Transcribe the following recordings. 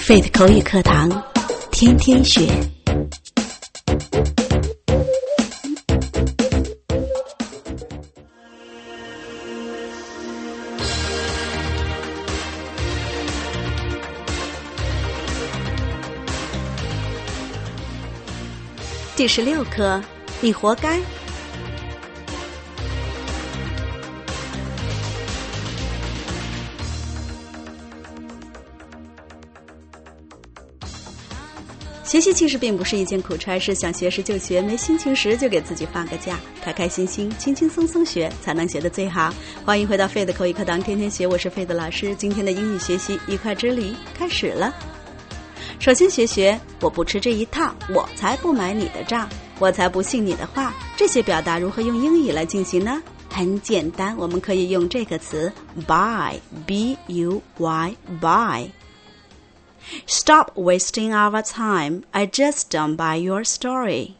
Faith 口语课堂，天天学。第16课，你活该。学习其实并不是一件苦差事，想学时就学，没心情时就给自己放个假，开开心心轻轻松松学才能学得最好。欢迎回到费的口语课堂，天天学，我是费的老师。今天的英语学习愉快之旅开始了。首先学我不吃这一套，我才不买你的账，我才不信你的话，这些表达如何用英语来进行呢？很简单，我们可以用这个词 buy, B-U-Y, buy。Stop wasting our time. I just don't buy your story.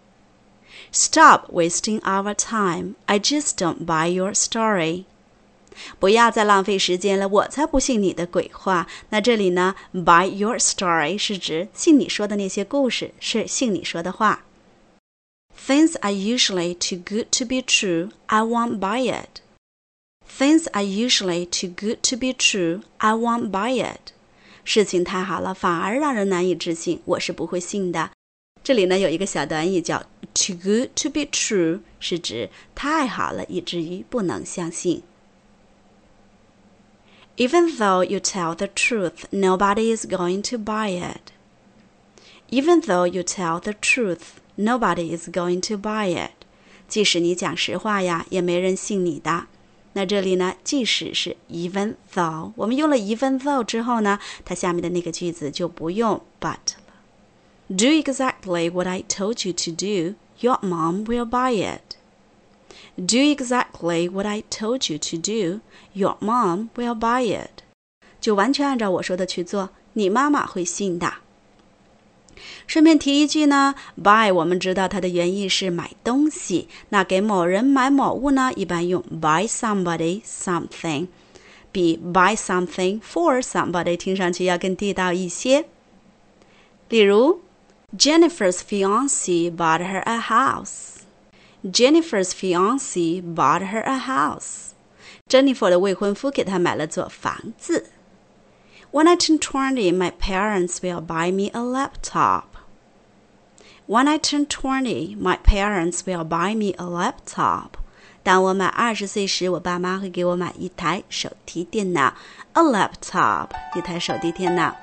Stop wasting our time. I just don't buy your story. 不要再浪费时间了，我才不信你的鬼话。那这里呢 buy your story 是指信你说的那些故事，是信你说的话。Things are usually too good to be true. I won't buy it. Things are usually too good to be true. I won't buy it.事情太好了，反而让人难以置信，我是不会信的。这里呢有一个小短语叫 too good to be true， 是指太好了以至于不能相信。Even though you tell the truth, nobody is going to buy it. Even though you tell the truth, nobody is going to buy it. 即使你讲实话呀，也没人信你的。那这里呢即使是 even though， 我们用了 even though 之后呢，它下面的那个句子就不用 but 了。Do exactly what I told you to do, your mom will buy it. Do exactly what I told you to do, your mom will buy it. 就完全按照我说的去做，你妈妈会信的。顺便提一句呢 buy 我们知道它的原意是买东西，那给某人买某物呢一般用 buy somebody something， 比 buy something for somebody 听上去要更地道一些。例如 Jennifer's fiancé bought her a house. Jennifer's fiancé bought her a house. Jennifer 的未婚夫给她买了座房子。When I turn 20, my parents will buy me a laptop. When I turn 20, my parents will buy me a laptop. 当我满20岁时，我爸妈会给我买一台手提电脑 ，a laptop， 一台手提电脑。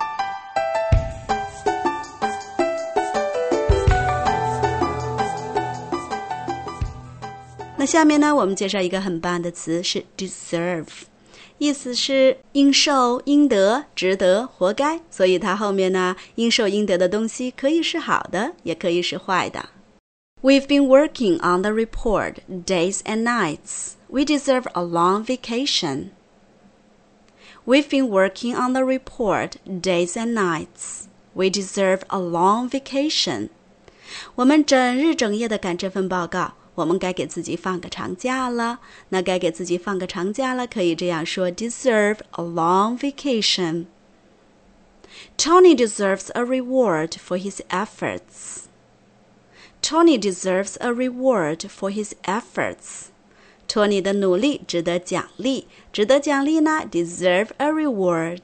那下面呢，我们介绍一个很棒的词是 deserve。意思是应受、应得、值得、活该，所以它后面呢，应受应得的东西可以是好的，也可以是坏的。We've been working on the report days and nights. We deserve a long vacation. We've been working on the report days and nights. We deserve a long vacation. 我们整日整夜地赶这份报告。我们该给自己放个长假了，那该给自己放个长假了，可以这样说 deserve a long vacation. Tony deserves a reward for his efforts. Tony deserves a reward for his efforts. 托尼的努力值得奖励，值得奖励呢 deserve a reward.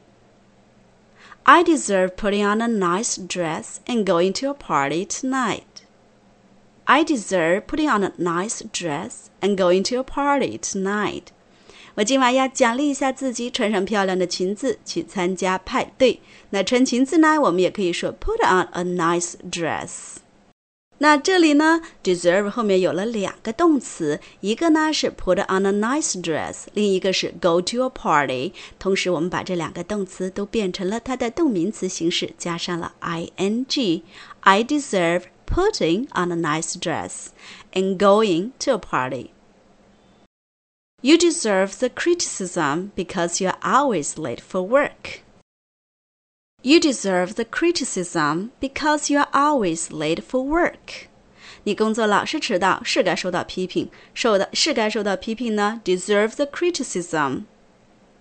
I deserve putting on a nice dress and going to a party tonight.I deserve putting on a nice dress and going to a party tonight. 我今晚要奖励一下自己，穿上漂亮的裙子去参加派对。那穿裙子呢，我们也可以说 put on a nice dress. 那这里呢 deserve 后面有了两个动词，一个呢是 put on a nice dress， 另一个是 go to a party。同时我们把这两个动词都变成了它的动名词形式，加上了 ing. I deserve putting on a nice dress and going to a party. You deserve the criticism because you're always late for work. You deserve the criticism because you're always late for work. 你工作老是迟到，是该受到批评。是该受到批评呢 deserve the criticism.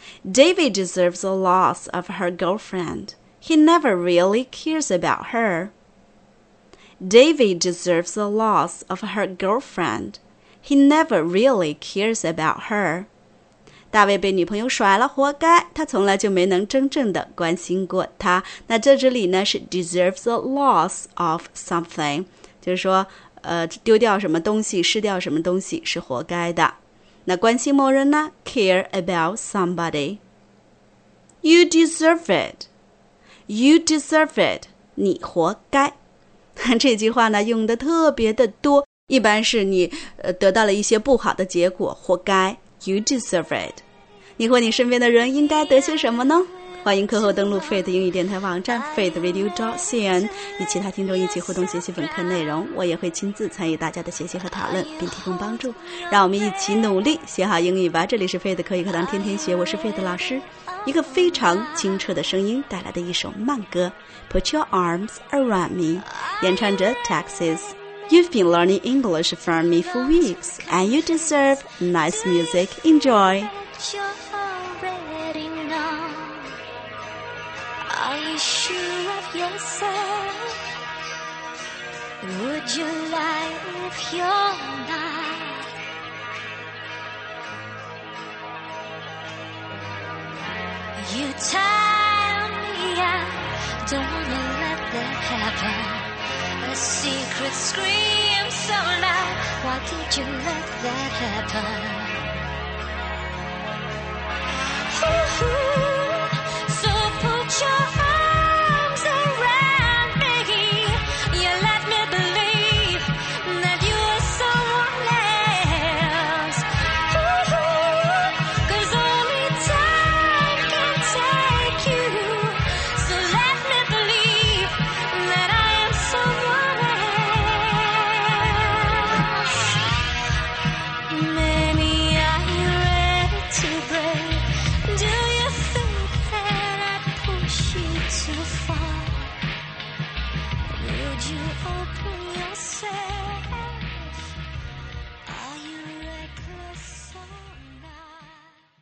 David deserves the loss of her girlfriend. He never really cares about her. David deserves the loss of her girlfriend. He never really cares about her. 大卫被女朋友甩了，活该，他从来就没能真正的关心过她。那这里呢是 deserves the loss of something， 就是说丢掉什么东西，失掉什么东西是活该的。那关心某人呢 care about somebody. You deserve it. You deserve it. 你活该。这句话呢用的特别的多，一般是你得到了一些不好的结果，活该。You deserve it. 你或你身边的人应该得些什么呢？欢迎课后登录 Faith 英语电台网站 faithradio.cn， 与其他听众一起互动学习本课内容。我也会亲自参与大家的学习和讨论，并提供帮助。让我们一起努力学好英语吧！这里是 Faith 口语课堂天天学，我是 Faith 老师。一个非常清澈的声音带来的一首慢歌 Put Your Arms Around Me， 演唱者 Texas。You've been learning English from me for weeks, and you deserve nice music. Enjoy. You already know. Are you sure of yourself? Would you lie if you're not? You tire me out. Don't wanna let that happen.A secret scream so loud. Why did you let that happen? Ooh, so put your arms around me. You let me believe that you are someone else. Ooh, 'cause only time can take you. So let me believe that I am someone else.Many are you ready to break? Do you think that I'd push you too far? Would you open yourself?